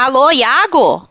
Alô, Iago?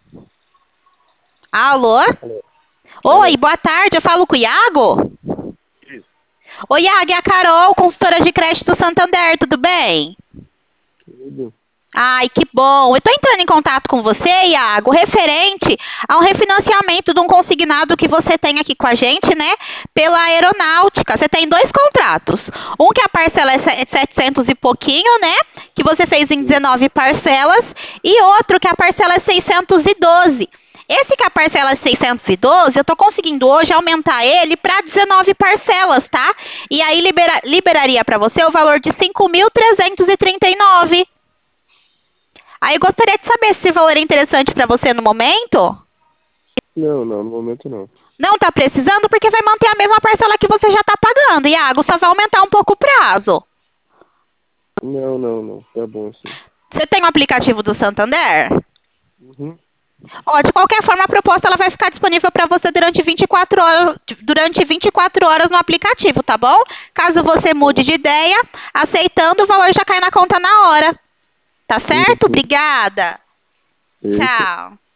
Alô? Alô, Oi, alô, boa tarde, eu falo com o Iago? isso, Oi, Iago, é a Carol, consultora de crédito Santander, tudo bem? tudo. Ai, que bom. Eu tô entrando em contato com você, Iago, referente ao refinanciamento de um consignado que você tem aqui com a gente, né? Pela aeronáutica. Você tem dois contratos. Um que a parcela é 700 e pouquinho, né? Que você fez em Sim. 19 parcelas. E outro que a parcela é 612. Esse que a parcela é 612, eu tô conseguindo hoje aumentar ele para 19 parcelas, tá? E aí liberaria para você o valor de 5.339. Aí eu gostaria de saber se esse valor é interessante para você no momento. Não, não, no momento não. Não está precisando porque vai manter a mesma parcela que você já está pagando. Iago, só vai aumentar um pouco o prazo. Não, não, não. Tá bom assim. Você tem o aplicativo do Santander? Uhum. Ó, de qualquer forma, a proposta ela vai ficar disponível para você durante 24 horas no aplicativo, tá bom? Caso você mude Tá. de ideia, aceitando, o valor já cai na conta na hora. Tá certo? Uhum. Obrigada. Eita. Tchau.